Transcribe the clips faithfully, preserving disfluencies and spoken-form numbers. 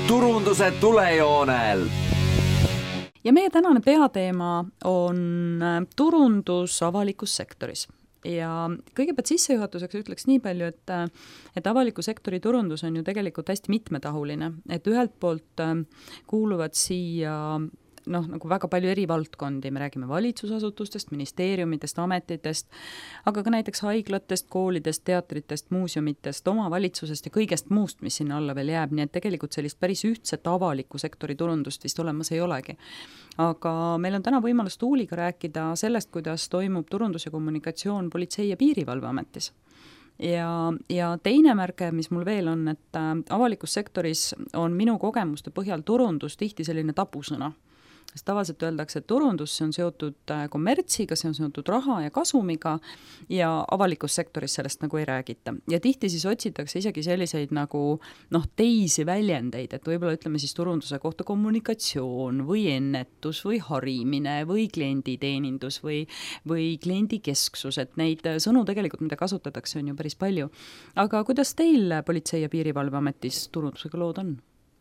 turunduse tulejoonel. Ja meie tänane peateema on turundus avalikus sektoris. Ja kõigepealt sissejuhatuseks ütleks nii palju, et, et avaliku sektori turundus on ju tegelikult hästi mitmetahuline, et ühelt poolt kuuluvad siia noh, nagu väga palju eri valdkondi, me räägime valitsusasutustest, ministeeriumidest, ametitest, aga ka näiteks haiglatest, koolidest, teatritest, muuseumitest, omavalitsusest ja kõigest muust, mis sinna alla veel jääb, nii et tegelikult sellist päris ühtset avaliku sektori turundust vist olemas ei olegi. Aga meil on täna võimalus Tuuliga rääkida sellest, kuidas toimub turundus ja kommunikatsioon Politsei- ja Piirivalveametis. Ja, ja teine märke, mis mul veel on, et avalikus sektoris on minu kogemuste põhjal turundus tihti selline tabusõna. Sest tavaliselt öeldakse, et turundus see on seotud kommertsiga, see on seotud raha ja kasumiga ja avalikus sektoris sellest nagu ei räägita. Ja tihti siis otsitakse isegi selliseid nagu noh, teisi väljendeid, et võib-olla ütleme siis turunduse kohta kommunikatsioon või ennetus või harimine või klienditeenindus või, või kliendikesksus, et neid sõnu tegelikult, mida kasutatakse, on ju päris palju. Aga kuidas teil Politsei- ja Piirivalveametis turundusega lood on?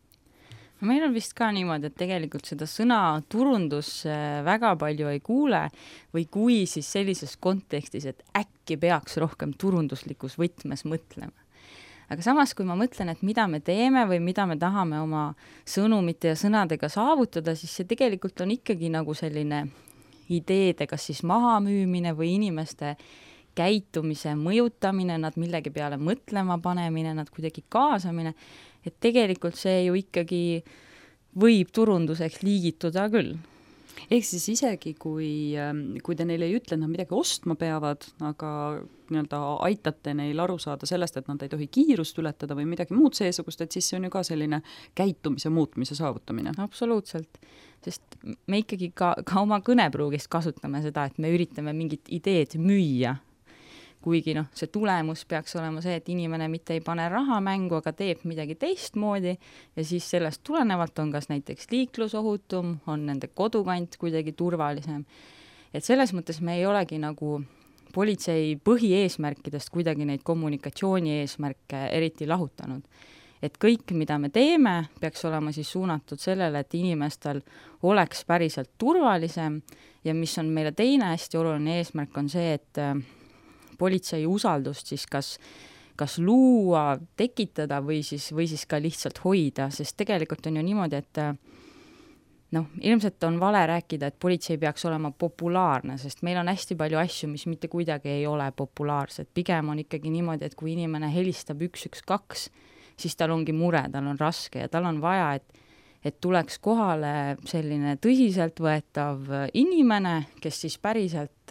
Meil on vist ka niimoodi, et tegelikult seda sõna turundus väga palju ei kuule või kui siis sellises kontekstis, et äkki peaks rohkem turunduslikus võtmes mõtlema. Aga samas, kui ma mõtlen, et mida me teeme või mida me tahame oma sõnumite ja sõnadega saavutada, siis see tegelikult on ikkagi nagu selline ideede, kas siis mahamüümine või inimeste käitumise mõjutamine, nad millegi peale mõtlema panemine, nad kuidagi kaasamine, et tegelikult see ju ikkagi võib turunduseks liigituda küll. Ehk siis isegi, kui, kui te neile ei ütle, et nad midagi ostma peavad, aga nii-öelda aitate neil aru saada sellest, et nad ei tohi kiirust ületada või midagi muud seesugust, et siis see on ju ka selline käitumise muutmise saavutamine. Absoluutselt, sest me ikkagi ka, ka oma kõnepruugist kasutame seda, et me üritame mingit ideed müüa. Kuigi noh, see tulemus peaks olema see, et inimene mitte ei pane raha mängu, aga teeb midagi teistmoodi ja siis sellest tulenevalt on kas näiteks liiklusohutum, on nende kodukant kuidagi turvalisem. Et selles mõttes me ei olegi nagu politsei põhieesmärkidest kuidagi neid kommunikatsiooni eesmärke eriti lahutanud. Et kõik, mida me teeme, peaks olema siis suunatud sellele, et inimestel oleks päriselt turvalisem ja mis on meile teine hästi oluline eesmärk on see, et politsei usaldust siis kas, kas luua, tekitada või siis, või siis ka lihtsalt hoida, sest tegelikult on ju niimoodi, et noh, ilmselt on vale rääkida, et politsei peaks olema populaarne, sest meil on hästi palju asju, mis mitte kuidagi ei ole populaarsed. Pigem on ikkagi niimoodi, et kui inimene helistab üks üks kaks, siis tal ongi mure, tal on raske ja tal on vaja, et, et tuleks kohale selline tõsiseltvõetav inimene, kes siis päriselt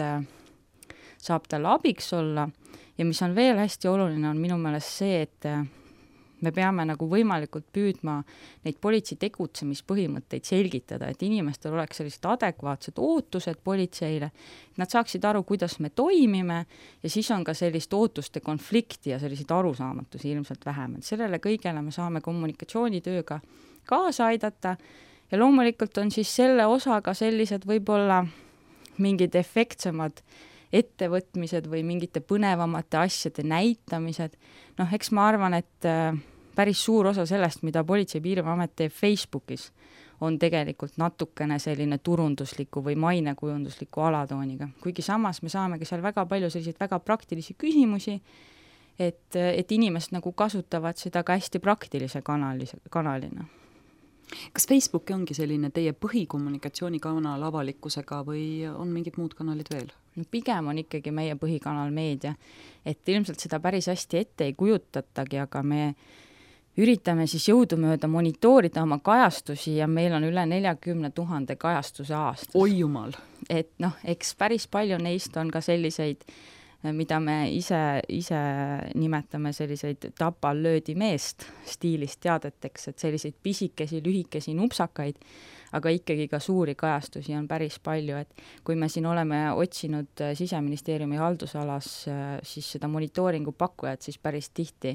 saab talle abiks olla ja mis on veel hästi oluline, on minu meelest see, et me peame nagu võimalikult püüdma neid politsei tegutsemispõhimõtteid selgitada, et inimestel oleks sellised adekvaatsed ootused politseile, et nad saaksid aru, kuidas me toimime ja siis on ka sellist ootuste konflikti ja selliseid arusaamatusi ilmselt vähem. Et sellele kõigele me saame kommunikatsioonitööga kaasa aidata ja loomulikult on siis selle osaga sellised võib-olla mingid efektsemad ettevõtmised või mingite põnevamate asjade näitamised. Noh, eks ma arvan, et päris suur osa sellest, mida Politsei- ja Piirivalveamet teeb Facebookis, on tegelikult natukene selline turundusliku või mainekujundusliku alatooniga. Kuigi samas me saamegi seal väga palju selliseid väga praktilisi küsimusi, et, et inimesed nagu kasutavad seda ka hästi praktilise kanali, kanalina. Kas Facebook ongi selline teie põhikommunikatsioonikanal avalikkusega või on mingid muud kanalid veel? No pigem on ikkagi meie põhikanal meedia, et ilmselt seda päris hästi ette ei kujutatagi, aga me üritame siis jõudumööda monitoorida oma kajastusi ja meil on üle neljakümne tuhande kajastuse aastas. Oi jumal! Et noh, eks päris palju neist on ka selliseid, mida me ise, ise nimetame selliseid tapal löödi meest stiilist teadeteks, et selliseid pisikesi, lühikesi nupsakaid, aga ikkagi ka suuri kajastusi on päris palju, et kui me siin oleme otsinud Siseministeeriumi haldusalas siis seda monitooringu pakkujat, siis päris tihti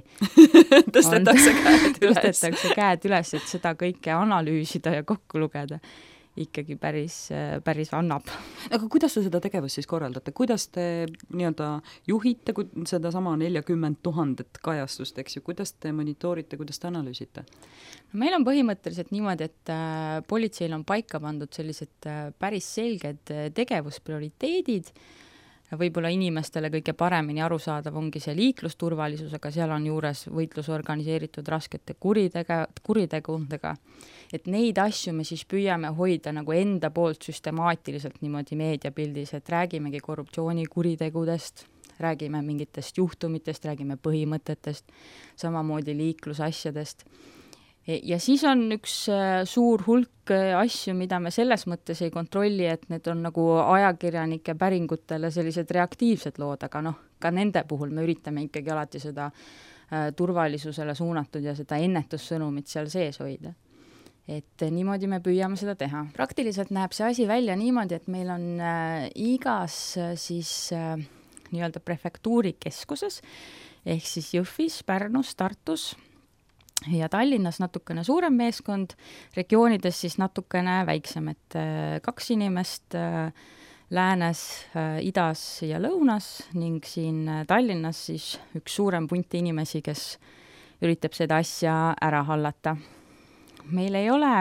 tõstetakse käed üles. tõstetakse käed üles, et seda kõike analüüsida ja kokku lugeda. ikkagi päris, päris annab. Aga kuidas te seda tegevust siis korraldate? Kuidas te nii-öelda juhite seda sama nelikümmend tuhandet kajastust, eks ju, kuidas te monitoorite, kuidas te analüüsite? No meil on põhimõtteliselt niimoodi, et äh, politseil on paika pandud sellised äh, päris selged tegevusprioriteedid. Võib-olla inimestele kõige paremini arusaadav ongi see liiklusturvalisus, aga seal on juures võitlus organiseeritud raskete kuritege, kuritegudega. Et neid asju me siis püüame hoida nagu enda poolt süstemaatiliselt niimoodi meediapildis, et räägimegi korruptsioonikuritegudest, räägime mingitest juhtumitest, räägime põhimõtetest, samamoodi liiklusasjadest. Ja siis on üks suur hulk asju, mida me selles mõttes ei kontrolli, et need on nagu ajakirjanike päringutele sellised reaktiivsed lood, aga noh, ka nende puhul me üritame ikkagi alati seda turvalisusele suunatud ja seda ennetussõnumit seal sees hoida. Et niimoodi me püüame seda teha. Praktiliselt näeb see asi välja niimoodi, et meil on igas siis nii-öelda prefektuuri keskuses, ehk siis Jõhvis, Pärnus, Tartus ja Tallinnas natukene suurem meeskond, regioonides siis natukene väiksem, et kaks inimest läänes, idas ja lõunas ning siin Tallinnas siis üks suurem punt inimesi, kes üritab seda asja ära hallata. Meil ei ole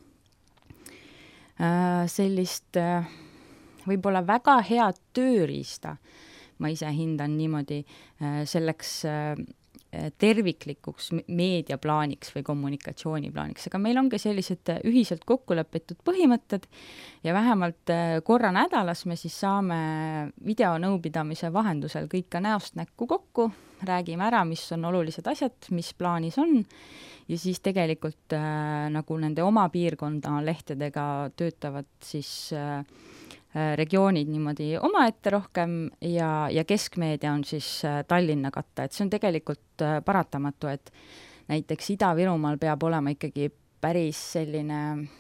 sellist võib-olla väga head tööriista, ma ise hindan niimoodi selleks terviklikuks meediaplaaniks või kommunikatsiooniplaaniks, aga meil ongi sellised ühiselt kokkulepitud põhimõtted ja vähemalt korra nädalas me siis saame videonõupidamise vahendusel kõik ka näost näkku kokku, räägime ära, mis on olulised asjad, mis plaanis on ja siis tegelikult äh, nagu nende oma piirkonda lehtedega töötavad siis äh, regioonid niimoodi omaette rohkem ja, ja keskmeedia on siis Tallinna katta, et see on tegelikult paratamatu, et näiteks Ida-Virumaal peab olema ikkagi päris selline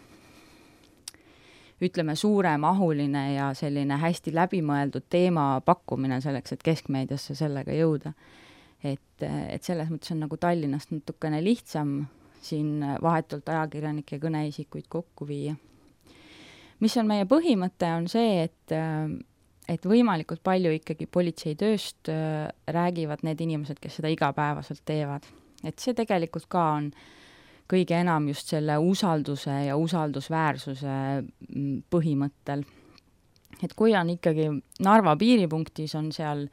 ütleme suuremahuline ja selline hästi läbimõeldud teema pakkumine selleks, et keskmeediasse sellega jõuda. Et, et selles mõttes on nagu Tallinnast natukene lihtsam siin vahetult ajakirjanike kõneisikuid kokku viia. Mis on meie põhimõte, on see, et, et võimalikult palju ikkagi politseitööst räägivad need inimesed, kes seda igapäevaselt teevad. Et see tegelikult ka on kõige enam just selle usalduse ja usaldusväärsuse põhimõttel. Et kui on ikkagi Narva piiripunktis, on seal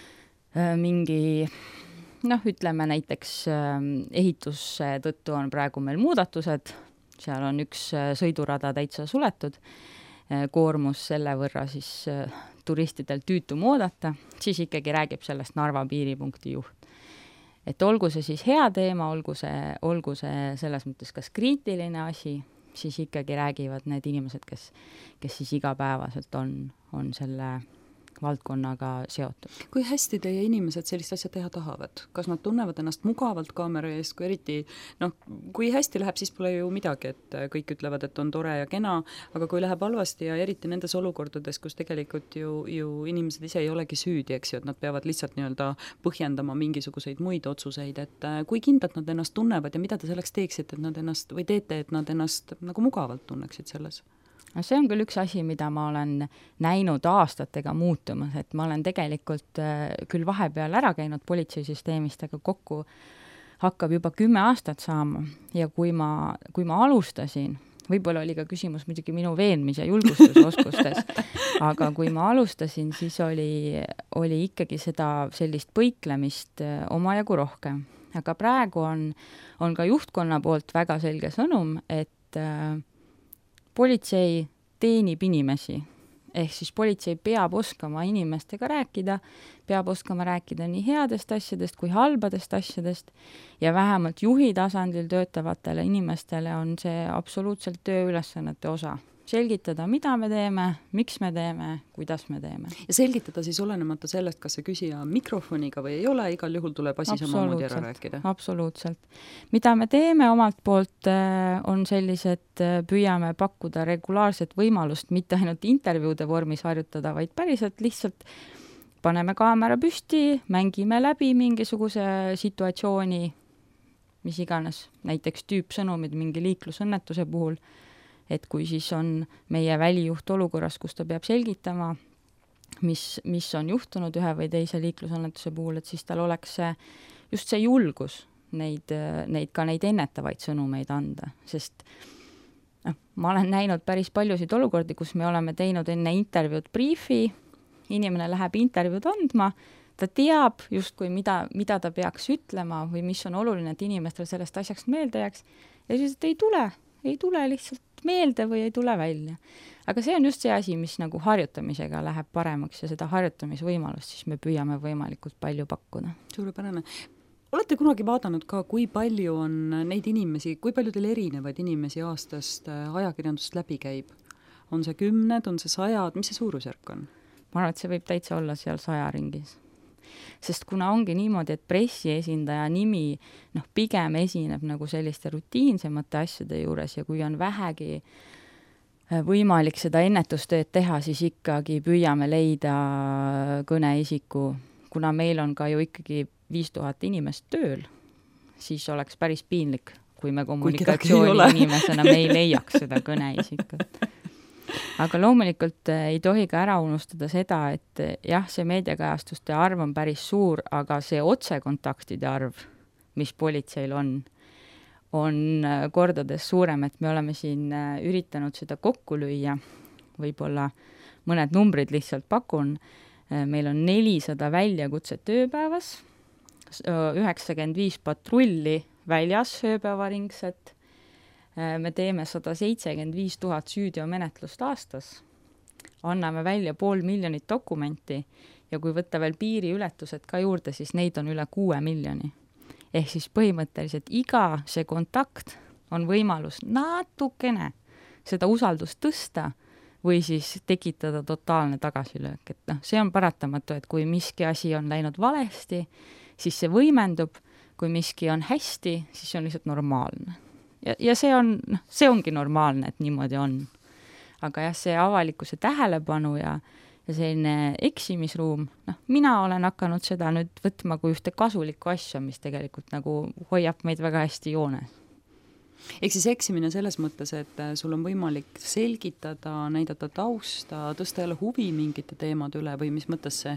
mingi, noh, ütleme näiteks ehituse tõttu on praegu meil muudatused, seal on üks sõidurada täitsa suletud, koormus selle võrra siis turistidel tüütum oodata, siis ikkagi räägib sellest Narva piiripunkti juht. Et olgu see siis hea teema, olgu see, olgu see selles mõttes kas kriitiline asi, siis ikkagi räägivad need inimesed, kes, kes siis igapäevaselt on, on selle valdkonnaga seotud. Kui hästi teie inimesed sellist asja teha tahavad? Kas nad tunnevad ennast mugavalt kaamera ees, kui eriti, noh, kui hästi läheb, siis pole ju midagi, et kõik ütlevad, et on tore ja kena, aga kui läheb halvasti ja eriti nendes olukordades, kus tegelikult ju, ju inimesed ise ei olegi süüdi, eks ju, et nad peavad lihtsalt nii-öelda põhjendama mingisuguseid muid otsuseid, et kui kindlalt nad ennast tunnevad ja mida te selleks teeksite, et nad ennast, või teete, et nad ennast nagu mugavalt tunneksid selles? No see on küll üks asi, mida ma olen näinud aastatega muutumas, et ma olen tegelikult küll vahepeal ära käinud politseisüsteemist, aga kokku hakkab juba kümme aastat saama ja kui ma, kui ma alustasin, võib-olla oli ka küsimus muidugi minu veenmis- ja julgustusoskustes, aga kui ma alustasin, siis oli, oli ikkagi seda sellist põiklemist omajagu rohkem. Aga praegu on, on ka juhtkonna poolt väga selge sõnum, et politsei teenib inimesi, ehk siis politsei peab oskama inimestega rääkida, peab oskama rääkida nii headest asjadest kui halbadest asjadest ja vähemalt juhi tasandil töötavatele inimestele on see absoluutselt tööülesannete osa. Selgitada, mida me teeme, miks me teeme, kuidas me teeme. Ja selgitada siis olenemata sellest, kas see küsija on mikrofoniga või ei ole, igal juhul tuleb asi samamoodi ära rääkida. Absoluutselt. Mida me teeme omalt poolt on sellised, püüame pakkuda regulaarset võimalust mitte ainult intervjuude vormis harjutada, vaid päriselt lihtsalt paneme kaamera püsti, mängime läbi mingisuguse situatsiooni, mis iganes, näiteks tüüpsõnumid mingi liiklusõnnetuse puhul, et kui siis on meie välijuht olukorras, kus ta peab selgitama, mis, mis on juhtunud ühe või teise liiklusõnnetuse puhul, et siis tal oleks see, just see julgus neid, neid ka neid ennetavaid sõnumeid anda, sest noh, ma olen näinud päris paljusid olukordi, kus me oleme teinud enne intervjuud briifi, inimene läheb intervjuud andma, ta teab justkui, mida, mida ta peaks ütlema või mis on oluline, et inimestel sellest asjaks meelde jääks, ja siis, et ei tule, ei tule lihtsalt meelde või ei tule välja. Aga see on just see asi, mis nagu harjutamisega läheb paremaks ja seda harjutamisvõimalust siis me püüame võimalikult palju pakkuda. Suurepärane. Olete kunagi vaadanud ka, kui palju on neid inimesi, kui palju teil erinevaid inimesi aastast ajakirjandust läbi käib? On see kümned, on see sajad, mis see suurusjärk on? Ma arvan, et see võib täitsa olla seal saja ringis. Sest kuna ongi niimoodi, et pressiesindaja nimi noh, pigem esineb nagu selliste rutiinsemate asjade juures ja kui on vähegi võimalik seda ennetustööd teha, siis ikkagi püüame leida kõneisiku, kuna meil on ka ju ikkagi viis tuhat inimest tööl, siis oleks päris piinlik, kui me kommunikatsiooni inimesena me ei leiaks seda kõneisikut. Aga loomulikult ei tohi ka ära unustada seda, et jah, see meediakajastuste arv on päris suur, aga see otsekontaktide arv, mis politseil on, on kordades suurem, et me oleme siin üritanud seda kokku lüüa, võib-olla mõned numbrid lihtsalt pakun, meil on nelisada väljakutset ööpäevas, üheksakümmend viis patrulli väljas ööpäevaringset, me teeme sada seitsekümmend viis tuhat süüdiomenetlust aastas, anname välja pool miljonit dokumenti ja kui võtta veel piiriületused ka juurde, siis neid on üle kuue miljoni. Ehk siis põhimõtteliselt iga see kontakt on võimalus natukene seda usaldust tõsta või siis tekitada totaalne tagasilöök. Et noh, see on paratamatu, et kui miski asi on läinud valesti, siis see võimendub, kui miski on hästi, siis see on lihtsalt normaalne. Ja, ja see on, noh, see ongi normaalne, et niimoodi on. Aga jah, see avalikkuse tähelepanu ja, ja selline eksimisruum, noh, mina olen hakanud seda nüüd võtma kui ühte kasulikku asja, mis tegelikult nagu hoiab meid väga hästi joones. Ehk siis eksimine selles mõttes, et sul on võimalik selgitada, näidata tausta, tõsta jälle huvi mingite teemade üle või mis mõttes see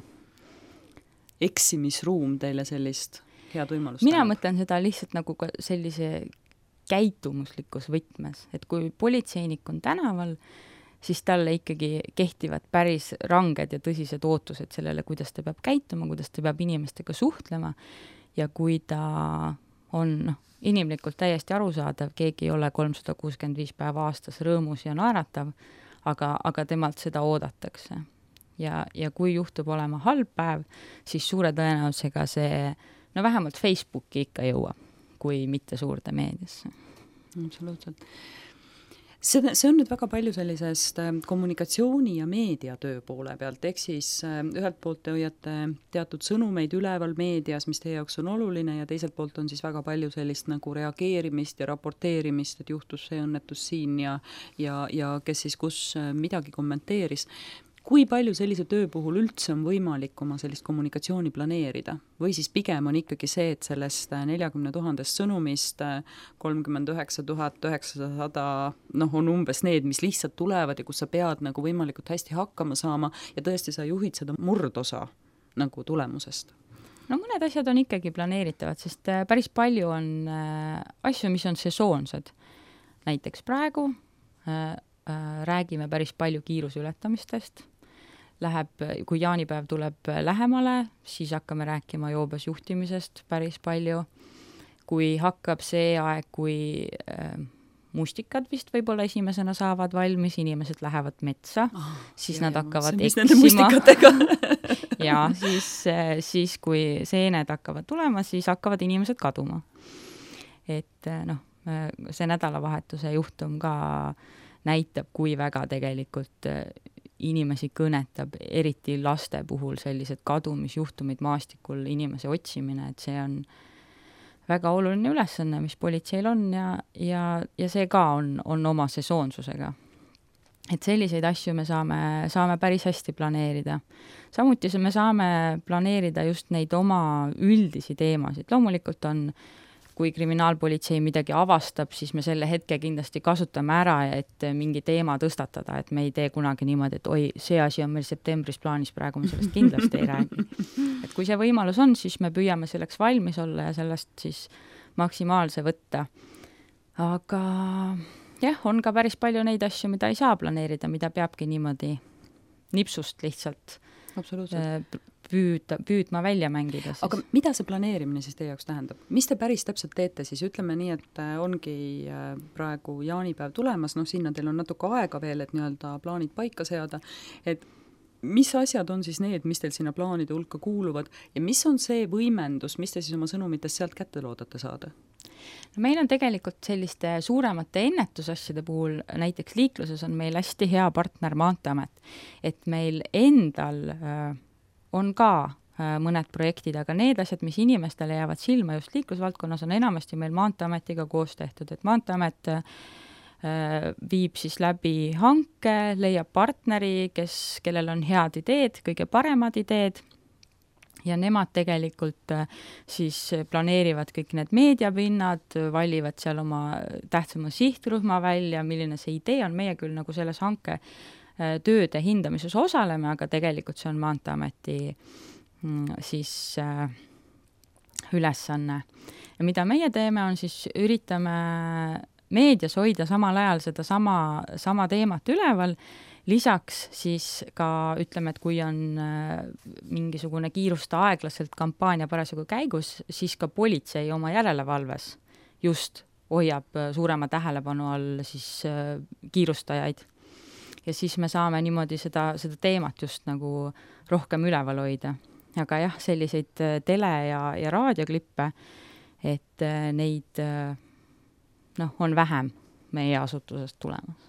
eksimisruum teile sellist head võimalust? Mina tähendab? Mõtlen seda lihtsalt nagu ka sellise käitumuslikus võtmes, et kui politseinik on tänaval, siis talle ikkagi kehtivad päris ranged ja tõsised ootused sellele, kuidas ta peab käituma, kuidas ta peab inimestega suhtlema ja kui ta on noh, inimlikult täiesti arusaadav, keegi ei ole kolmsada kuuskümmend viis päeva aastas rõõmus ja naeratav, aga, aga temalt seda oodatakse. Ja, ja kui juhtub olema halb päev, siis suure tõenäosusega see, no vähemalt Facebooki ikka jõuab, kui mitte suurde meediasse. Absoluutselt. See, see on nüüd väga palju sellisest kommunikatsiooni ja meediatöö poole pealt, ehk siis ühelt poolt te hoiate teatud sõnumeid üleval meedias, mis teie jaoks on oluline ja teiselt poolt on siis väga palju sellist nagu reageerimist ja raporteerimist, et juhtus see õnnetus siin ja, ja, ja kes siis kus midagi kommenteeris. Kui palju sellise töö puhul üldse on võimalik oma sellist kommunikatsiooni planeerida? Või siis pigem on ikkagi see, et sellest neljakümne tuhandest sõnumist kolmkümmend üheksa tuhat üheksasada noh, on umbes need, mis lihtsalt tulevad ja kus sa pead nagu võimalikult hästi hakkama saama ja tõesti sa juhid seda murdosa nagu tulemusest? No mõned asjad on ikkagi planeeritavad, sest päris palju on äh, asju, mis on sesoonsed. Näiteks praegu äh, äh, räägime päris palju kiiruse ületamistest. Läheb, kui jaanipäev tuleb lähemale, siis hakkame rääkima joobes juhtimisest päris palju. Kui hakkab see aeg, kui äh, mustikad vist võib-olla esimesena saavad valmis, inimesed lähevad metsa, oh, siis jah, nad hakkavad eksima. ja siis, siis, kui seened hakkavad tulema, siis hakkavad inimesed kaduma. Et noh, see nädalavahetuse juhtum ka näitab, kui väga tegelikult inimesi kõnetab, eriti laste puhul sellised kadumisjuhtumid maastikul, inimese otsimine, et see on väga oluline ülesanne, mis politseil on ja, ja, ja see ka on, on oma sesoonsusega. Et selliseid asju me saame, saame päris hästi planeerida. Samuti me saame planeerida just neid oma üldisi teemasid. Loomulikult on kui kriminaalpolitsei midagi avastab, siis me selle hetke kindlasti kasutame ära, et mingi teema tõstatada, et me ei tee kunagi niimoodi, et oi, see asi on meil septembris plaanis, praegu me sellest kindlasti ei räägi. Et kui see võimalus on, siis me püüame selleks valmis olla ja sellest siis maksimaalse võtta. Aga jah, on ka päris palju neid asju, mida ei saa planeerida, mida peabki niimoodi nipsust lihtsalt Absoluutselt. püüda, püüdma välja mängida. Siis. Aga mida see planeerimine siis teie jaoks tähendab? Mis te päris täpselt teete siis? Ütleme nii, et ongi praegu jaanipäev tulemas, noh sinna teil on natuke aega veel, et nii-öelda plaanid paika seada, et mis asjad on siis need, mis teil sinna plaanide hulka kuuluvad ja mis on see võimendus, mis te siis oma sõnumitest sealt kätte loodate saada? No meil on tegelikult selliste suuremate ennetusasjade puhul, näiteks liikluses on meil hästi hea partner Maanteeamet, et meil endal äh, on ka äh, mõned projektid, aga need asjad, mis inimestele jäävad silma just liiklusvaldkonnas, on enamasti meil Maanteeametiga koos tehtud, et Maanteeamet äh, viib siis läbi hanke, leiab partneri, kes, kellel on head ideed, kõige paremad ideed, ja nemad tegelikult siis planeerivad kõik need meediapinnad, valivad seal oma tähtsama sihtrühma välja, milline see idee on, meie küll nagu selles hanke tööde hindamises osaleme, aga tegelikult see on Maanteeameti siis ülesanne. Ja mida meie teeme, on siis üritame meedias hoida samal ajal seda sama, sama teemat üleval. Lisaks siis ka ütleme, et kui on mingisugune kiirusta aeglaselt kampaania parasjagu käigus, siis ka politsei oma järelevalves just hoiab suurema tähelepanu all siis kiirustajaid. Ja siis me saame niimoodi seda, seda teemat just nagu rohkem üleval hoida. Aga jah, selliseid tele- ja, ja raadioklippe, et neid noh, on vähem meie asutusest tulemas.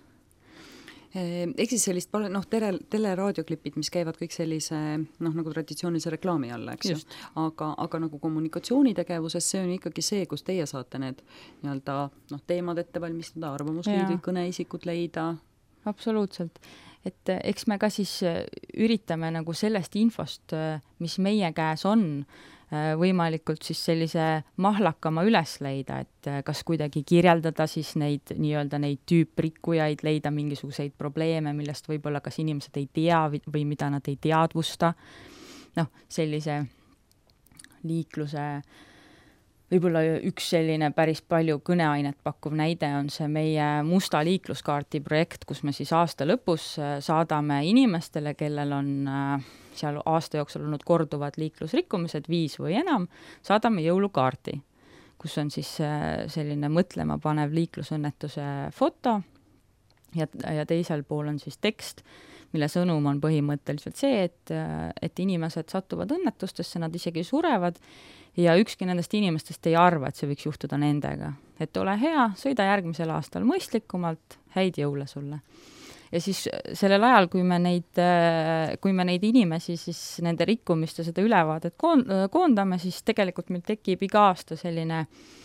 Ehk siis sellist, noh, tele, teleraadioklipid, mis käivad kõik sellise, noh, nagu traditsioonilise reklaami alla, eks ju. Aga, aga nagu kommunikatsioonitegevuses see on ikkagi see, kus teie saate need nii-öelda, noh, teemad ette valmistada, arvamusliidrid, kõneisikud leida. Absoluutselt. Et eks me ka siis üritame nagu sellest infost, mis meie käes on, võimalikult siis sellise mahlakama üles leida, et kas kuidagi kirjeldada siis neid nii-öelda neid tüüprikkujaid, leida mingisuguseid probleeme, millest võib-olla kas inimesed ei tea või mida nad ei teadvusta. Noh, sellise liikluse, võib-olla üks selline päris palju kõneainet pakkuv näide on see meie musta liikluskaarti projekt, kus me siis aasta lõpus saadame inimestele, kellel on seal aasta jooksul olnud korduvad liiklusrikkumised, viis või enam, saadame jõulukaarti, kus on siis selline mõtlema panev liiklusõnnetuse foto ja, ja teisel pool on siis tekst, mille sõnum on põhimõtteliselt see, et, et inimesed satuvad õnnetustesse, nad isegi surevad ja ükski nendest inimestest ei arva, et see võiks juhtuda nendega. Et ole hea, sõida järgmisel aastal mõistlikumalt, häid jõule sulle. Ja siis sellel ajal, kui me neid, kui me neid inimesi, siis nende rikkumiste seda ülevaadet koondame, siis tegelikult meil tekib iga aasta selline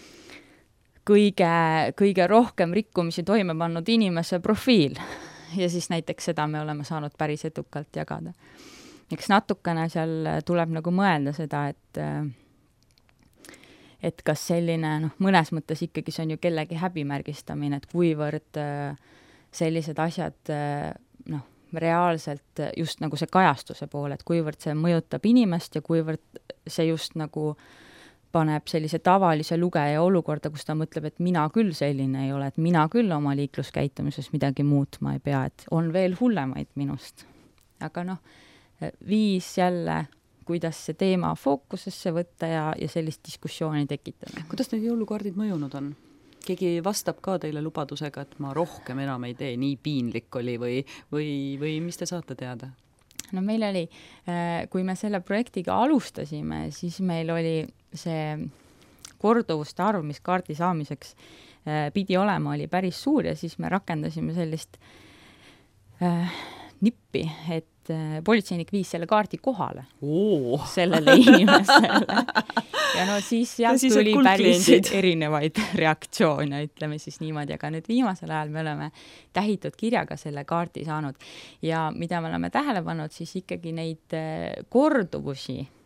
kõige, kõige rohkem rikkumisi toime pannud inimese profiil. Ja siis näiteks seda me oleme saanud päris edukalt jagada. Eks natukene seal tuleb nagu mõelda seda, et et kas selline, noh, mõnes mõttes ikkagi see on ju kellegi häbimärgistamine, et kuivõrd sellised asjad, noh, reaalselt just nagu see kajastuse pool, et kuivõrd see mõjutab inimest ja kuivõrd see just nagu paneb sellise tavalise lugeja olukorda, kus ta mõtleb, et mina küll selline ei ole, et mina küll oma liikluskäitumises midagi muutma ei pea, et on veel hullemaid minust. Aga noh, viis jälle, kuidas see teema fookusesse võtta ja, ja sellist diskussiooni tekitada. Kuidas need jõulukaardid mõjunud on? Keegi vastab ka teile lubadusega, et ma rohkem enam ei tee, nii piinlik oli või, või, või mis te saate teada? No meil oli, kui me selle projektiga alustasime, siis meil oli see korduvuste arv, mis kaardi saamiseks pidi olema, oli päris suur ja siis me rakendasime sellist äh, nippi, et politseinik viis selle kaardi kohale Oo. sellele inimesele. Ja no siis sealt siis tuli päris erinevaid reaktsioone, ütleme siis niimoodi, aga nüüd viimasel ajal me oleme tähitud kirjaga selle kaardi saanud ja mida me oleme tähele pannud, siis ikkagi neid korduvusi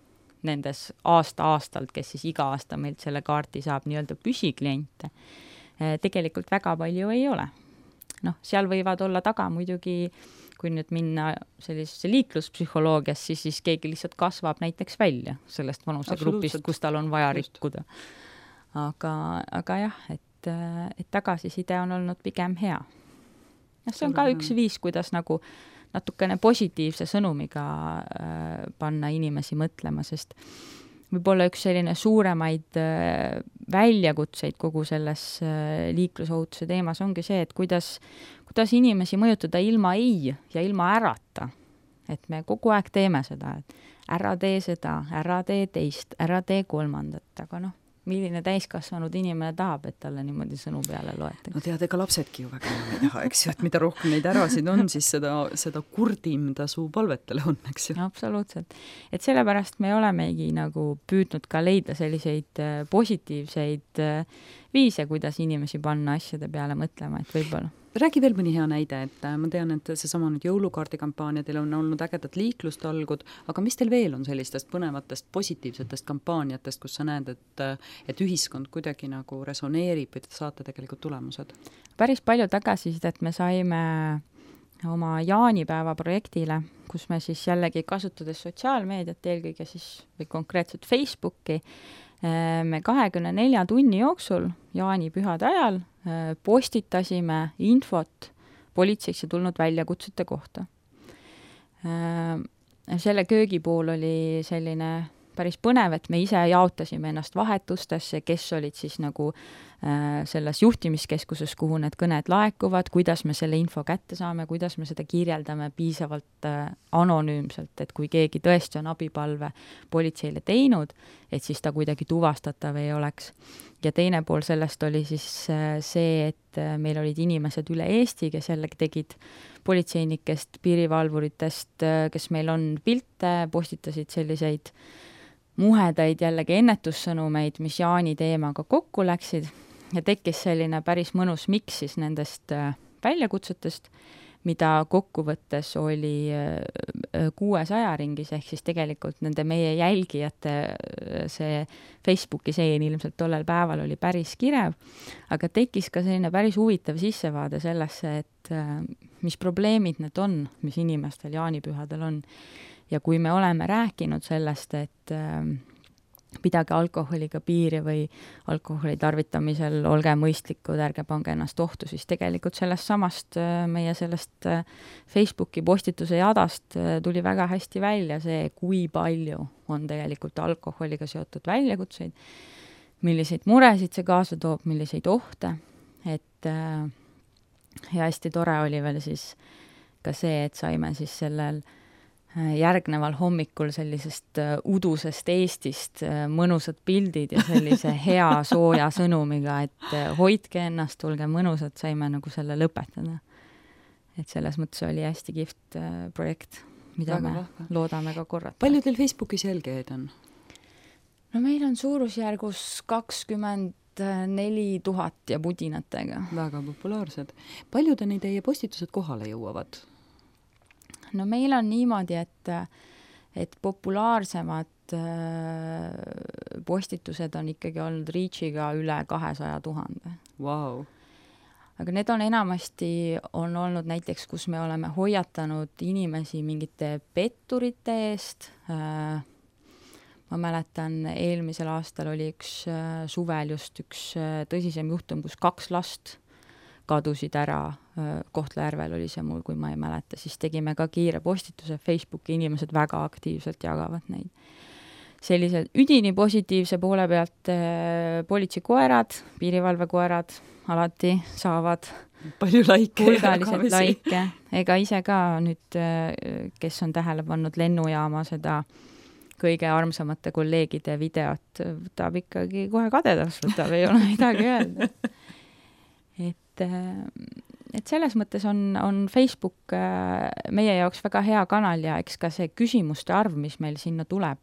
nendes aasta-aastalt, kes siis iga aasta meilt selle kaarti saab nii-öelda püsikliente, tegelikult väga palju ei ole. Noh, seal võivad olla taga muidugi, kui nüüd minna sellisesse liikluspsühholoogias, siis, siis keegi lihtsalt kasvab näiteks välja sellest vanusegrupist, kus tal on vaja Just. rikkuda. Aga, aga jah, et, et tagasiside on olnud pigem hea. Ja see on ka üks viis, kuidas nagu natukene positiivse sõnumiga äh, panna inimesi mõtlema, sest võib-olla üks selline suuremaid äh, väljakutseid kogu selles äh, liiklusohutuse teemas ongi see, et kuidas, kuidas inimesi mõjutada ilma ei ja ilma ärata. Et me kogu aeg teeme seda, et ära tee seda, ära tee teist, ära tee kolmandat, aga noh, milline täiskasvanud inimene tahab, et talle niimoodi sõnu peale loetakse. No tead, ega lapsedki ju väga ei taha, eks ju, et mida rohkem neid ärasid on, siis seda, seda kurdim ta su palvetele on, eks ju. Absoluutselt. Et sellepärast me olemegi nagu püüdnud ka leida selliseid positiivseid viise, kuidas inimesi panna asjade peale mõtlema, et võib-olla. Räägi veel mõni hea näide, et ma tean, et see sama nüüd jõulukaardikampaania, teil on olnud ägedad liiklustalgud, aga mis teil veel on sellistest põnevatest positiivsetest kampaaniatest, kus sa näed, et, et ühiskond kuidagi nagu resoneerib või te saate tegelikult tulemused? Päris palju tagasisidet me saime oma jaanipäeva projektile, kus me siis jällegi kasutades sotsiaalmeediat, eelkõige siis või konkreetselt Facebooki, me kahekümne nelja tunni jooksul jaanipühade ajal postitasime infot politseisse tulnud väljakutsete kohta. Selle köögi pool oli selline päris põnev, et me ise jaotasime ennast vahetustesse, kes olid siis nagu selles juhtimiskeskuses, kuhu need kõned laekuvad, kuidas me selle info kätte saame, kuidas me seda kirjeldame piisavalt anonüümselt, et kui keegi tõesti on abipalve politseile teinud, et siis ta kuidagi tuvastatav ei oleks. Ja teine pool sellest oli siis see, et meil olid inimesed üle Eesti, kes jällegi tegid politseinikest, piirivalvuritest, kes meil on pilte, postitasid selliseid muhedaid jällegi ennetussõnumeid, mis Jaani teemaga kokku läksid ja tekkis selline päris mõnus miks siis nendest väljakutsetest, mida kokkuvõttes oli kuuesaja ringis, ehk siis tegelikult nende meie jälgijate see Facebooki seen ilmselt tollel päeval oli päris kirev, aga tekkis ka selline päris huvitav sissevaade sellesse, et mis probleemid need on, mis inimestel jaanipühadel on. Ja kui me oleme rääkinud sellest, et pidage alkoholiga piiri või alkoholi tarvitamisel, olge mõistlikud, ärge pange ennast ohtu, siis tegelikult sellest samast meie sellest Facebooki postituse jadast tuli väga hästi välja see, kui palju on tegelikult alkoholiga seotud väljakutseid, milliseid muresid see kaasa toob, milliseid ohte, et ja hästi tore oli veel siis ka see, et saime siis sellel järgneval hommikul sellisest udusest Eestist mõnusad pildid ja sellise hea sooja sõnumiga, et hoidke ennast, tulge mõnusad, saime nagu selle lõpetada. Et selles mõttes oli hästi kihvt projekt, mida Väga me vahva. Loodame ka korrata. Palju teil Facebookis jälgijaid on? No meil on suurusjärgus kakskümmend neli tuhat ja pudinatega. Väga populaarsed. Palju te neid teie postitused kohale jõuavad? No meil on niimoodi, et, et populaarsemad postitused on ikkagi olnud reachiga üle kahesaja tuhande. Wow. Aga need on enamasti on olnud näiteks, kus me oleme hoiatanud inimesi mingite petturite eest. Ma mäletan, eelmisel aastal oli üks suvel just üks tõsisem juhtum, kus kaks last kadusid ära, Kohtla-Järvel oli see mul, kui ma ei mäleta, siis tegime ka kiire postituse Facebooki, inimesed väga aktiivselt jagavad neid. Sellise üdini positiivse poole pealt politseikoerad, piirivalvekoerad alati saavad palju laike hulgaliselt laike, ega ise ka nüüd, kes on tähele pannud lennujaama seda kõige armsamate kolleegide videot, võtab ikkagi kohe kadedaks, võtab, ei ole midagi öelda. Et, et selles mõttes on, on Facebook meie jaoks väga hea kanal ja eks ka see küsimuste arv, mis meil sinna tuleb,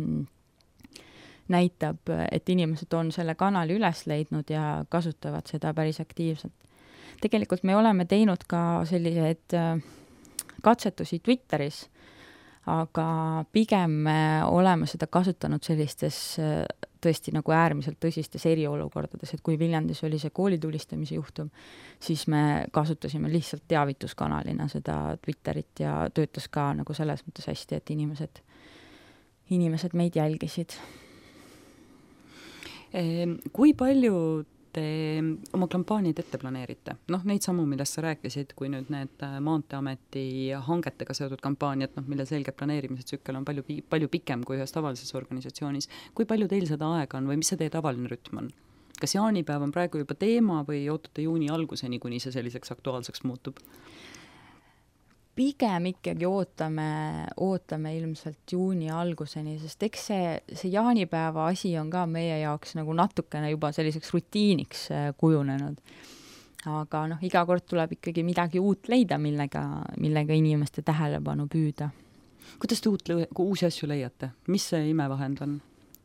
näitab, et inimesed on selle kanali üles leidnud ja kasutavad seda päris aktiivselt. Tegelikult me oleme teinud ka selliseid katsetusi Twitteris, aga pigem me oleme seda kasutanud sellistes tõesti nagu äärmiselt tõsistes eriolukordades, et kui Viljandis oli see koolitulistamise juhtum, siis me kasutasime lihtsalt teavituskanalina seda Twitterit ja töötas ka nagu selles mõttes hästi, et inimesed, inimesed meid jälgisid. Kui palju te oma kampaaniad ette planeerite? Noh, neid samu, millest sa rääkisid, kui nüüd need Maanteeameti hangetega seotud kampaaniad, noh, mille selge planeerimise tsükkel on palju, palju pikem kui ühes tavalises organisatsioonis. Kui palju teil seda aega on või mis see teie tavaline rütm on? Kas jaanipäev on praegu juba teema või ootate juuni alguseni, kuni see selliseks aktuaalseks muutub? Pigem ikkagi ootame, ootame ilmselt juuni alguseni, sest eks see, see jaanipäeva asi on ka meie jaoks nagu natukene juba selliseks rutiiniks kujunenud. Aga noh, iga kord tuleb ikkagi midagi uut leida, millega, millega inimeste tähelepanu püüda. Kuidas te uut, uusi asju leiate? Mis see imevahend on?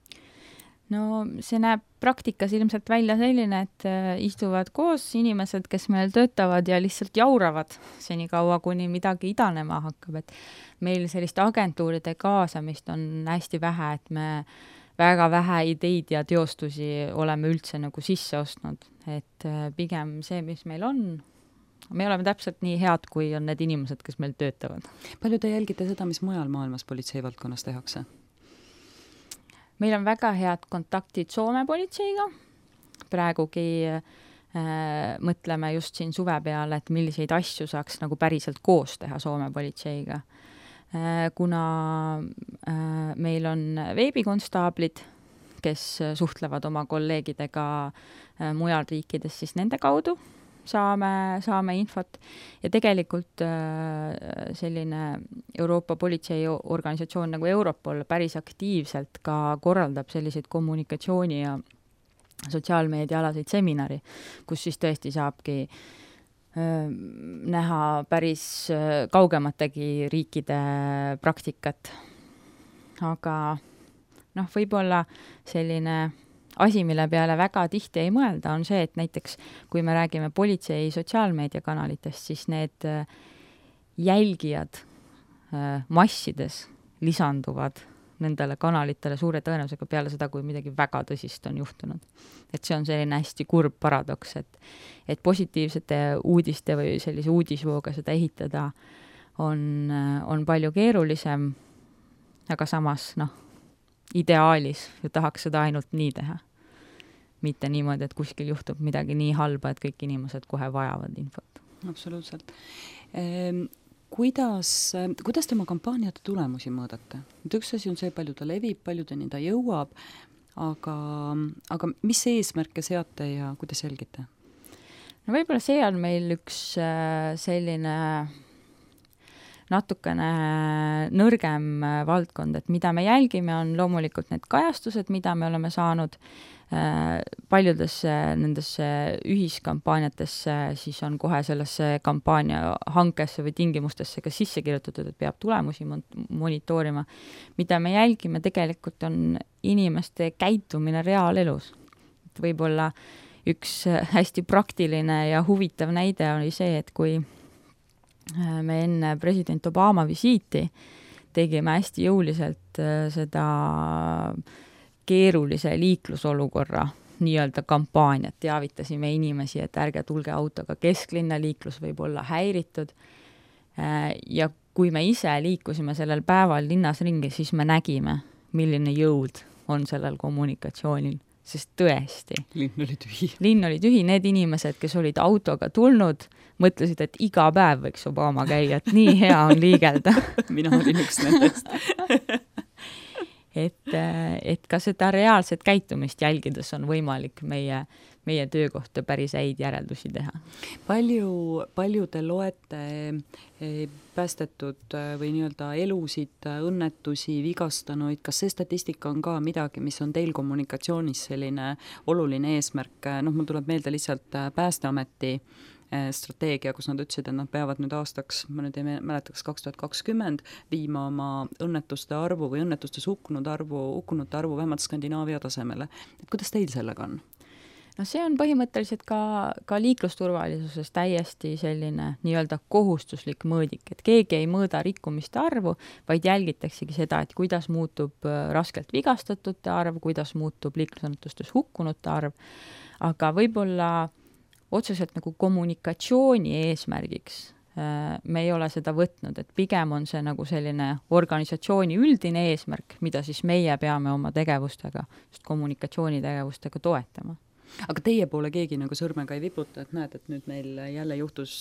No see näeb praktikas ilmselt välja selline, et istuvad koos inimesed, kes meil töötavad ja lihtsalt jauravad senikaua, kuni midagi idanema hakkab. Et meil sellist agentuuride kaasamist on hästi vähe, et me väga vähe ideid ja teostusi oleme üldse nagu sisse ostnud. Et pigem see, mis meil on, me oleme täpselt nii head, kui on need inimesed, kes meil töötavad. Palju te jälgite seda, mis mujal maailmas politseivaldkonnas tehakse? Meil on väga head kontaktid Soome politseiga. Praegugi äh, mõtleme just siin suve peale, et milliseid asju saaks nagu päriselt koos teha Soome politseiga. Äh, kuna äh, meil on veebikonstaablid, kes suhtlevad oma kolleegidega äh, mujal riikides, siis nende kaudu saame, saame infot. Ja tegelikult äh, selline Euroopa politseiorganisatsioon nagu Europol päris aktiivselt ka korraldab selliseid kommunikatsiooni ja sotsiaalmeediaalaseid seminari, kus siis tõesti saabki äh, näha päris äh, kaugemategi riikide praktikat. Aga noh, võib-olla selline asi, mille peale väga tihti ei mõelda, on see, et näiteks kui me räägime politsei sotsiaalmeediakanalitest, siis need jälgijad massides lisanduvad nendele kanalitele suure tõenäosusega peale seda, kui midagi väga tõsist on juhtunud. Et see on selline hästi kurb paradoks, et, et positiivsete uudiste või sellise uudisvooga seda ehitada on, on palju keerulisem, aga samas noh, ideaalis ju tahaks seda ainult nii teha. Mitte niimoodi, et kuskil juhtub midagi nii halba, et kõik inimesed kohe vajavad infot. Absoluutselt. Ehm, kuidas, kuidas te oma kampaaniate tulemusi mõõdate? Et üks asi on see, palju ta levib, palju ta nii ta jõuab, aga, aga mis eesmärke seate ja kuidas jälgite? No võib-olla see on meil üks selline natukene nõrgem valdkond, et mida me jälgime, on loomulikult need kajastused, mida me oleme saanud paljudesse nendesse ühiskampaaniatesse, siis on kohe sellesse kampaania hankesse või tingimustesse ka sisse kirjutatud, et peab tulemusi monitoorima. Mida me jälgime tegelikult on inimeste käitumine reaalelus. Võib-olla üks hästi praktiline ja huvitav näide oli see, et kui me enne president Obama visiiti tegime hästi jõuliselt seda keerulise liiklusolukorra nii-öelda kampaaniat, teavitasime inimesi, et ärge tulge autoga kesklinna, liiklus võib olla häiritud. Ja kui me ise liikusime sellel päeval linnas ringi, siis me nägime, milline jõud on sellel kommunikatsioonil, sest tõesti. Linn oli tühi. Linn oli tühi, need inimesed, kes olid autoga tulnud, mõtlesid, et iga päev võiks Obama käia, et nii hea on liigelda. Mina olin üks nendest. et, et ka seda reaalset käitumist jälgides on võimalik meie, meie töökohta päris häid järeldusi teha. Palju, palju te loete päästetud või nii-öelda elusid, õnnetusi, vigastanuid, kas see statistika on ka midagi, mis on teil kommunikatsioonis selline oluline eesmärk? Noh, mul tuleb meelde lihtsalt Päästeameti strateegia, kus nad ütlesid, et nad peavad nüüd aastaks, ma nüüd ei mäletaks, kaks tuhat kakskümmend viima oma õnnetuste arvu või õnnetustes hukkunud arvu, hukkunute arvu vähemalt Skandinaavia tasemele. Et kuidas teil sellega on? no see on põhimõtteliselt ka, ka liiklusturvalisuses täiesti selline nii-öelda kohustuslik mõõdik, et keegi ei mõõda rikkumiste arvu, vaid jälgitaksegi seda, et kuidas muutub raskelt vigastatute arv, kuidas muutub liiklusõnnetustes hukkunute arv, aga võib-olla otseselt nagu kommunikatsiooni eesmärgiks me ei ole seda võtnud, et pigem on see nagu selline organisatsiooni üldine eesmärk, mida siis meie peame oma tegevustega, just kommunikatsioonitegevustega toetama. Aga teie poole keegi nagu sõrmega ei viputa, et näed, et nüüd meil jälle juhtus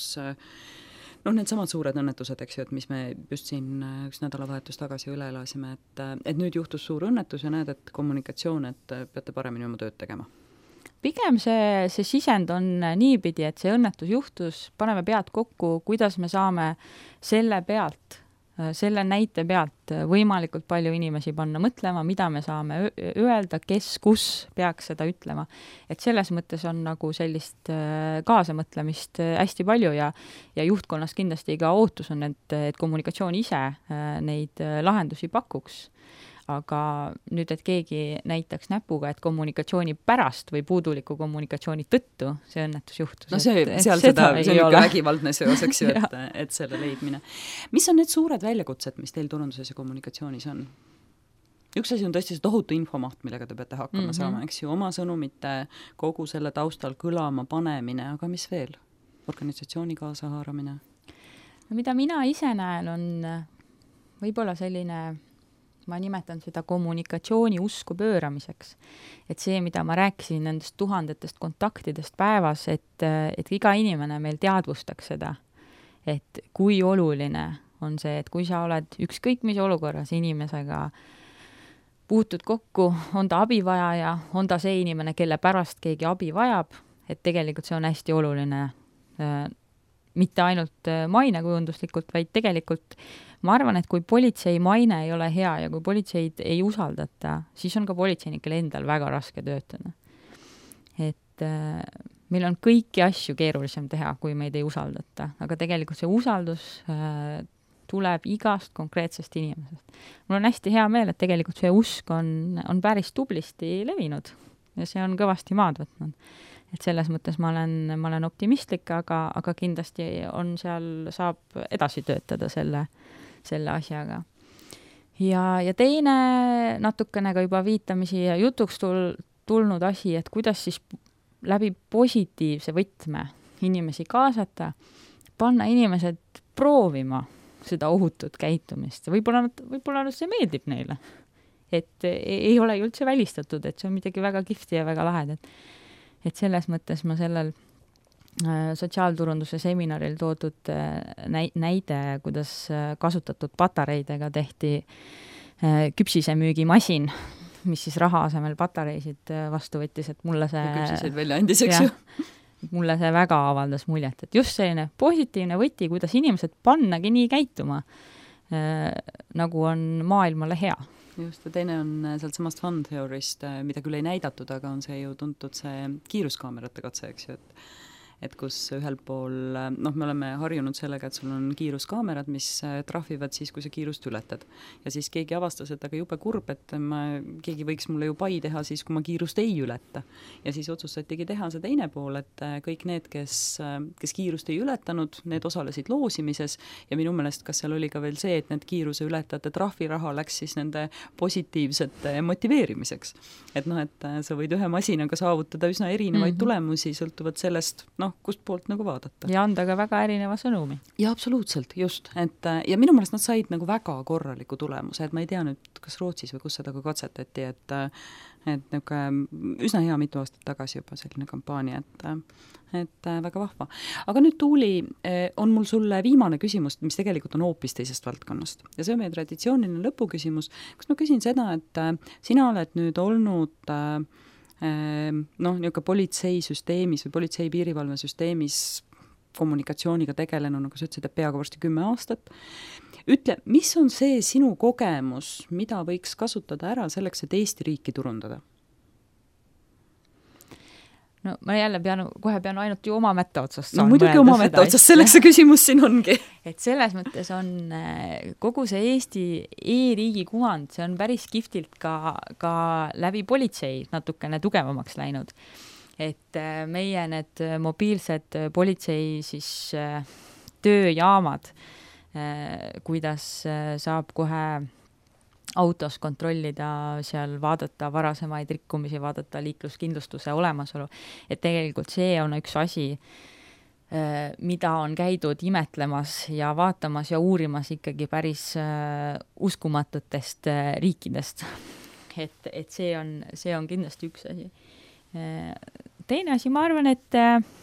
noh, need samad suured õnnetused, eks ju, et mis me just siin üks nädalavahetus tagasi üle elasime, et, et nüüd juhtus suur õnnetus ja näed, et kommunikatsioon, et peate paremini oma tööd tegema. Pigem see, see sisend on niipidi, et see õnnetus juhtus, paneme pead kokku, kuidas me saame selle pealt, selle näite pealt võimalikult palju inimesi panna mõtlema, mida me saame öelda, kes, kus peaks seda ütlema. Et selles mõttes on nagu sellist kaasamõtlemist hästi palju ja, ja juhtkonnas kindlasti ka ootus on, et, et kommunikatsioon ise neid lahendusi pakuks. Aga nüüd, et keegi näitaks näpuga, et kommunikatsiooni pärast või puuduliku kommunikatsiooni tõttu see õnnetus juhtus. No see, et, seal seda, see on ikka vägivaldne seos, eks ju, et, et selle leidmine. Mis on need suured väljakutsed, mis teil turunduses ja kommunikatsioonis on? Üks asi on tõesti see tohutu infomaht, millega te peate hakkama mm-hmm. saama, eks ju, oma sõnumite kogu selle taustal kõlama panemine, aga mis veel? Organisatsiooni kaasahaaramine? No, mida mina ise näen, on võib-olla selline ma nimetan seda kommunikatsiooni usku pööramiseks. Et see, mida ma rääkisin nendest tuhandetest kontaktidest päevas, et, et iga inimene meil teadvustaks seda, et kui oluline on see, et kui sa oled ükskõik mis olukorras inimesega puutud kokku, on ta abivajaja, on ta see inimene, kelle pärast keegi abi vajab, et tegelikult see on hästi oluline mitte ainult mainekujunduslikult, vaid tegelikult ma arvan, et kui politsei maine ei ole hea ja kui politseid ei usaldata, siis on ka politseinikel endal väga raske töötada. Et äh, meil on kõiki asju keerulisem teha, kui meid ei usaldata, aga tegelikult see usaldus äh, tuleb igast konkreetsest inimesest. Mul on hästi hea meel, et tegelikult see usk on, on päris tublisti levinud ja see on kõvasti maad võtnud. Et selles mõttes ma olen, ma olen optimistlik, aga, aga kindlasti on seal, saab edasi töötada selle, selle asjaga. Ja, ja teine natukene ka juba viitamisi ja jutuks tul, tulnud asi, et kuidas siis läbi positiivse võtme inimesi kaasata, panna inimesed proovima seda ohutut käitumist. Võib-olla, võib-olla see meeldib neile. Et ei ole üldse välistatud, et see on midagi väga kihvti ja väga lahedat. Et selles mõttes ma sellel äh, sotsiaalturunduse seminaril toodud äh, näide, kuidas äh, kasutatud patareidega tehti äh, küpsisemüügimasin, mis siis raha asemel patareisid äh, vastu võttis, et mulle see... Ja küpsiseid välja andis, eks ju? Mulle see väga avaldas muljet, et just selline positiivne võti, kuidas inimesed pannagi nii käituma, äh, nagu on maailmale hea. Just, ja teine on sealt samast fun theorist, mida küll ei näidatud, aga on see ju tuntud see kiiruskaamerate katse, eks ju, et et kus ühel pool, noh, me oleme harjunud sellega, et sul on kiiruskaamerad, mis trahvivad siis, kui sa kiirust ületad. Ja siis keegi avastas, et aga jube kurb, et ma, keegi võiks mulle ju pai teha siis, kui ma kiirust ei ületa. Ja siis otsustatigi teha see teine pool, et kõik need, kes, kes kiirust ei ületanud, need osalesid loosimises ja minu meelest, kas seal oli ka veel see, et need kiiruse ületajate trahviraha läks siis nende positiivsete motiveerimiseks. Et noh, et sa võid ühe masinaga saavutada üsna erinevaid mm-hmm. tulemusi, sõltuvad sellest, noh, kust poolt nagu vaadata. Ja anda ka väga erineva sõnumi. Ja absoluutselt, just. Et, ja minu meelest nad said nagu väga korraliku tulemuse, et ma ei tea nüüd, kas Rootsis või kus seda ka katsetati, et, et niisugune üsna hea mitu aastat tagasi juba selline kampaania, et, et väga vahva. Aga nüüd, Tuuli, on mul sulle viimane küsimus, mis tegelikult on hoopis teisest valdkonnast. Ja see on meie traditsiooniline lõpuküsimus. Kas ma küsin seda, et sina oled nüüd olnud noh, niisugune politseisüsteemis või politsei piirivalvesüsteemis kommunikatsiooniga tegelenud, nagu sa ütlesid, et peaaegu varsti kümme aastat. Ütle, mis on see sinu kogemus, mida võiks kasutada ära selleks, et Eesti riiki turundada? No ma jälle pean, kohe pean ainult ju oma mätta otsast saan no, muidugi oma mätta otsast, selleks see küsimus siin ongi. Et selles mõttes on kogu see Eesti e-riigi kuvand, see on päris kihvtilt ka, ka läbi politsei natukene tugevamaks läinud. et meie need mobiilsed politsei siis tööjaamad, kuidas saab kohe autos kontrollida, seal vaadata varasemaid rikkumisi, vaadata liikluskindlustuse olemasolu, et tegelikult see on üks asi, mida on käidud imetlemas ja vaatamas ja uurimas ikkagi päris uskumatutest riikidest. Et, et see on, see on kindlasti üks asi. Teine asi, ma arvan, et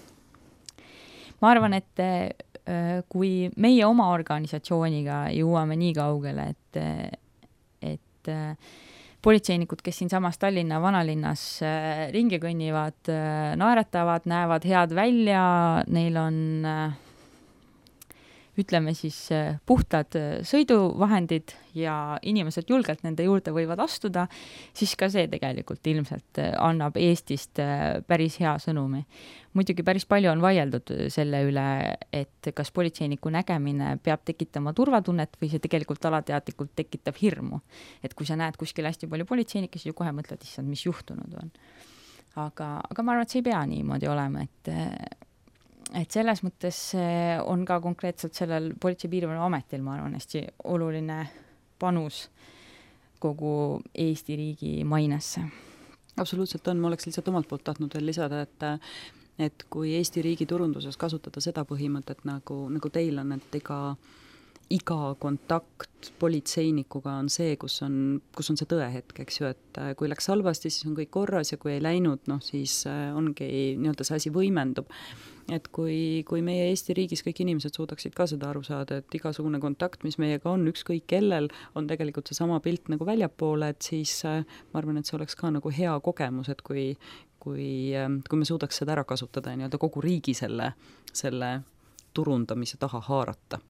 ma arvan, et kui meie oma organisatsiooniga jõuame nii kaugele, et, et politseinikud, kes siin samas Tallinna vanalinnas ringi kõnnivad, naeratavad, näevad head välja, neil on ütleme siis puhtad sõiduvahendid ja inimesed julgelt nende juurde võivad astuda, siis ka see tegelikult ilmselt annab Eestist päris hea sõnumi. Muidugi päris palju on vaieldud selle üle, et kas politseiniku nägemine peab tekitama turvatunnet või see tegelikult alateadlikult tekitab hirmu. Et kui sa näed kuskil hästi palju politseinikke, siis ju kohe mõtled, issand, mis juhtunud on. Aga, aga ma arvan, et see ei pea niimoodi olema, et et selles mõttes on ka konkreetselt sellel Politsei- ja Piirivalveametil, ma arvan, hästi oluline panus kogu Eesti riigi mainesse. Absoluutselt on, ma oleks lihtsalt omalt poolt tahtnud veel lisada, et et kui Eesti riigi turunduses kasutada seda põhimõtet, nagu, nagu teil on, et iga iga kontakt politseinikuga on see, kus on, kus on see tõehetk, eks ju, et kui läks halvasti, siis on kõik korras ja kui ei läinud, noh, siis ongi nii-öelda see asi võimendub. Et kui, kui meie Eesti riigis kõik inimesed suudaksid ka seda aru saada, et igasugune kontakt, mis meiega on, ükskõik kellel, on tegelikult see sama pilt nagu väljapoole, et siis ma arvan, et see oleks ka nagu hea kogemus, et kui, kui, kui me suudaks seda ära kasutada ja nii-öelda kogu riigi selle, selle turundamise taha haarata.